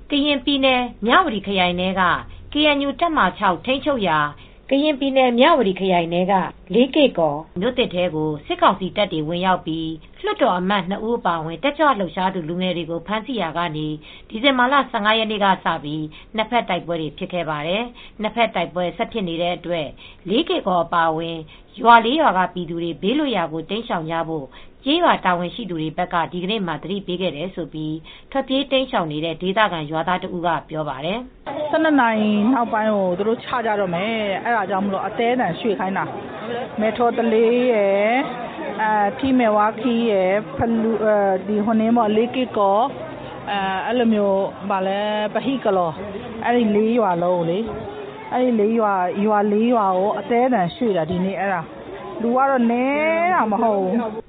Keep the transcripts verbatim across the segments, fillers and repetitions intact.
ကရင်ပြည်နယ်မြဝတီခရိုင်ထဲက ကေအန်ယူ တပ်မဟာ ၆ ထိန်းချုပ်ရာ ကရင်ပြည်နယ်မြဝတီခရိုင်ထဲက လေးကေ့ကော်မြို့သစ်ထဲကို စစ်ကောင်စီတပ်တွေဝင်ရောက်ပြီး လွှတ်တော်အမတ် နှစ်ဦးအပါအဝင် တက်ကြွလှုပ်ရှားသူလူငယ်တွေကို ဖမ်းဆီးရာကနေ ဒီဇင်ဘာလ ၁၅ ရက်နေ့ကစပြီး နှစ်ဖက်တိုက်ပွဲတွေဖြစ်ခဲ့ပါတယ်။ နှစ်ဖက်တိုက်ပွဲဆက်ဖြစ်နေတဲ့အတွက် လေးကေ့ကော်အပါအဝင် ရွာလေးရွာကပြည်သူတွေ ဘေးလွတ်ရာကိုတိမ်းရှောင်ကြဖို့ ကျေးရွာတာဝန်ရှိသူတွေဘက်က ဒီကနေ့မှာ သတိပေးခဲ့တယ်လို့ ထွက်ပြေးတိမ်းရှောင်နေတဲ့ ဒေသခံရွာသားတဦးကပြောပါတယ်။ "၁၂ နာရီနောက်ပိုင်းကိုသူတို့ချကြတော့မယ်။ အဲဒါကြောင့်အသည်းအသန်ရွှေ့ခိုင်းတာ။ မဲ့ထော်သလေးရယ်၊ ထီးမဲ့ဝါးခီးရယ်၊ လေးကေ့ကော်၊ ပဟိကလော် အဲဒီလေးရွာလုံးကို အဲဒီလေးရွာကို အသည်းအသန်ရွှေ့တာဒီနေ့။ လူကတော့နည်းတာမဟုတ်ဘူး။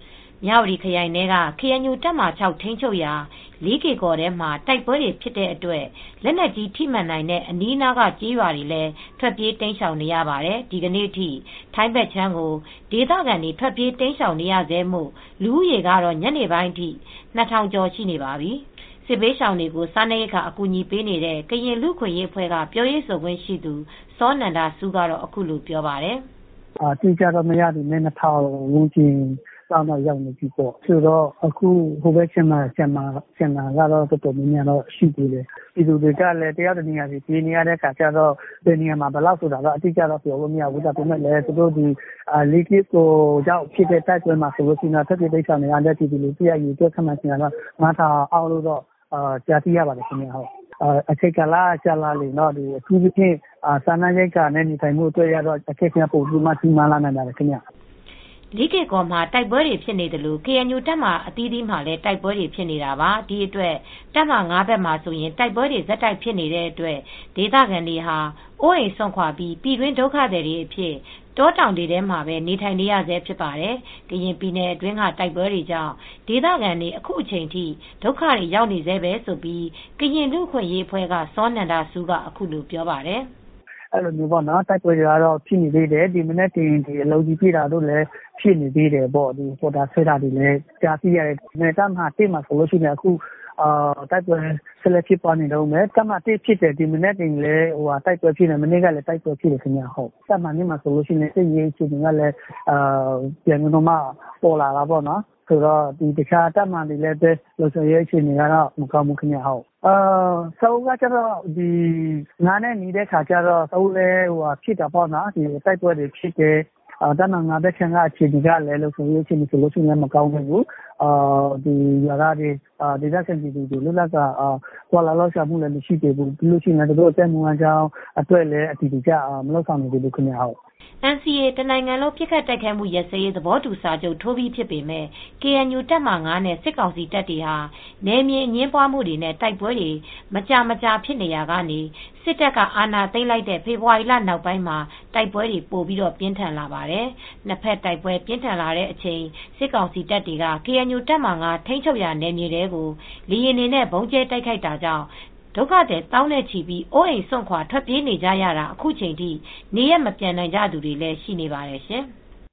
" မြဝတီခရိုင်ထဲက ကေအန်ယူ တပ်မဟာ ၆ ထိန်းချုပ်ရာ လေးကေ့ကော်ထဲမှာ တိုက်ပွဲတွေဖြစ်တဲ့အတွက် လက်နက်ကြီးထိမှန်နိုင်တဲ့ အနီးအနားကကျေးရွာတွေလည်း ထွက်ပြေးတိမ်းရှောင်နေရပါတယ်။ ဒီကနေ့အထိ ထိုင်းဘက်ခြမ်းကို ဒေသခံတွေ ထွက်ပြေးတိမ်းရှောင်နေရဆဲမို့ လူဦးရေကတော့ ညနေပိုင်းအထိ ၂,၀၀၀ ကျော်ရှိနေပါပြီ။ စစ်ဘေးရှောင်တွေကို စားနပ်ရိက္ခာအကူညီပေးနေတဲ့ ကရင်လူ့အခွင့်ရေးအဖွဲ့က ပြောရေးဆိုခွင့်ရှိသူ စောနန္ဒဆူးကတော့ အခုလိုပြောပါတယ်။ "အတိအကျတော့မရပေမဲ့ ၂,၀၀၀ ဝန်းကျင်လောက်ရောက်နေပြီပေါ့။ အခုဟိုဘက်ခြမ်းမှာကျန်တာကတော့တော်တော်များများရှိသေးတယ်။ ပြည်သူတွေကလည်းတယောက်တနေရာစီပြေးနေရတော့ ဘယ်နေရာမှာဘယ်လောက်ဆိုတာတော့အတိအကျတော့ပြောလို့မရဘူး။ ဒါပေမဲ့လည်းသူတို့လေးကေ့ကော်ရောက်ဖြစ်တဲ့တိုက်ပွဲမှာဆိုရင်တော့ထွက်ပြေးတိမ်းရှောင်နေရတဲ့ပြည်သူလူထုရဲ့အရေအတွက်ခန့်မှန်းချေကတော့ ၅,၀၀၀ အောက်လို့တော့ကြားသိရပါတယ်ခင်ဗျ။ အချိန်ကာလကြာလာလေတော့အထူးသဖြင့်စားနပ်ရိက္ခာနဲ့နေထိုင်ဖို့အတွက်ကတော့အခက်အခဲပိုပြီးကြီးမားလာနိုင်ပါတယ်ခင်ဗျ။ " လေးကေ့ကော်မှာတိုက်ပွဲတွေဖြစ်နေသလို ကေအန်ယူတပ်မဟာအသီးသီးမှာလည်းတိုက်ပွဲတွေဖြစ်နေတာပါ။ ဒီအတွက် တပ်မဟာ ၅ ဘက်မှာဆိုရင်တိုက်ပွဲတွေဆက်တိုက်ဖြစ်နေတဲ့အတွက် ဒေသခံတွေဟာ အိုးအိမ်စွန့်ခွါပြီး ပြည်တွင်းဒုက္ခသည်တွေအဖြစ် တောတောင်တွေထဲမှာပဲ နေထိုင်နေရဆဲဖြစ်ပါတယ်။ ကရင်ပြည်နယ်အတွင်းကတိုက်ပွဲတွေကြောင့် ဒေသခံတွေအခုချိန်ထိ ဒုက္ခတွေရောက်နေဆဲပဲလို့ ကရင်လူ့အခွင့်ရေးအဖွဲ့က စောနန္ဒဆူးကအခုလိုပြောပါတယ်။ "အဲဒီလိုမျိုးပေါ့နော်တိုက်ပွဲတွေကတော့ဖြစ်နေသေးတယ်။ ဒီမနက်တင်အလုံးကြီးပစ်တာတို့လည်းဖြစ်နေသေးတယ်ပေါ့။ ပေါ်တာဆွဲတာတွေလည်းကြားသိရတယ်။ တပ်မဟာ ၁ မှာဆိုရင်လည်းအခုတိုက်ပွဲဆက်လက်ဖြစ်ပွားနေတုန်းပဲ။ တပ်မဟာ ၁ ဖြစ်တယ်ဒီမနက်တင်လည်းတိုက်ပွဲဖြစ်တယ်။ မနေ့ကလည်းတိုက်ပွဲဖြစ်တယ်ခင်ဗျ။ တပ်မဟာ ၂ မှာဆိုရင်စစ်ရေးအခြေအနေကလည်းပြန်ပြီးတော့မှပေါ်လာတာပေါ့နော်။ ဆိုတော့တခြားတပ်မဟာတွေလည်းလုံခြုံရေးအခြေအနေကတော့မကောင်းဘူးခင်ဗျ။ စားအုန်းကတော့ငါးနဲ့နီးတဲ့အခါကျတော့စားအုန်းလည်းဖြစ်တာပေါ့နော်။ တိုက်ပွဲတွေဖြစ်တယ်။ တပ်မဟာ ၅ ဘက်ခြမ်းကအခြေအနေကလည်းလုံခြုံရေးအခြေအနေဆိုရင်မကောင်းဘူး။ ရွာသားတွေဒေသခံပြည်သူတွေလွတ်လပ်စွာသွားလာလှုပ်ရှားမှုလည်းမရှိသေးဘူး။ ပြီးတော့သူတို့အသက်မွေးဝမ်းကျောင်းအတွက်လည်းအတည်တကျမလုပ်ဆောင်နိုင်သေးဘူးခင်ဗျ။ " အန်စီအေ တနိုင်ငံလုံးပစ်ခတ်တိုက်ခိုက်မှုရပ်စဲရေးသဘောတူစာချုပ်ထိုးပြီးဖြစ်ပေမဲ့ ကေအန်ယူ တပ်မဟာ ၅ နဲ့ စစ်ကောင်စီတပ်တွေဟာ နယ်မြေအငြင်းပွားမှုတွေနဲ့တိုက်ပွဲတွေမကြာမကြာဖြစ်နေရာကနေ စစ်တပ်ကအာဏာသိမ်းလိုက်တဲ့ ဖေဖေါ်ဝါရီလနောက်ပိုင်းမှာ တိုက်ပွဲတွေပိုပြီးပြင်းထန်လာပါတယ်။ နှစ်ဖက်တိုက်ပွဲပြင်းထန်လာတဲ့အချိန် စစ်ကောင်စီတပ်တွေက ကေအန်ယူ တပ်မဟာ ၅ ထိန်းချုပ်ရာနယ်မြေထဲကို လေယာဉ်တွေနဲ့ ဗုံးကြဲတိုက်ခိုက်တာကြောင့် ဒုက္ခသည်သောင်းနဲ့ချီပြီး အိုးအိမ်စွန့်ခွါထွက်ပြေးနေကြရတာ အခုချိန်ထိ နေရပ်မပြန်နိုင်ကြသူတွေလည်းရှိနေပါတယ်ရှင်။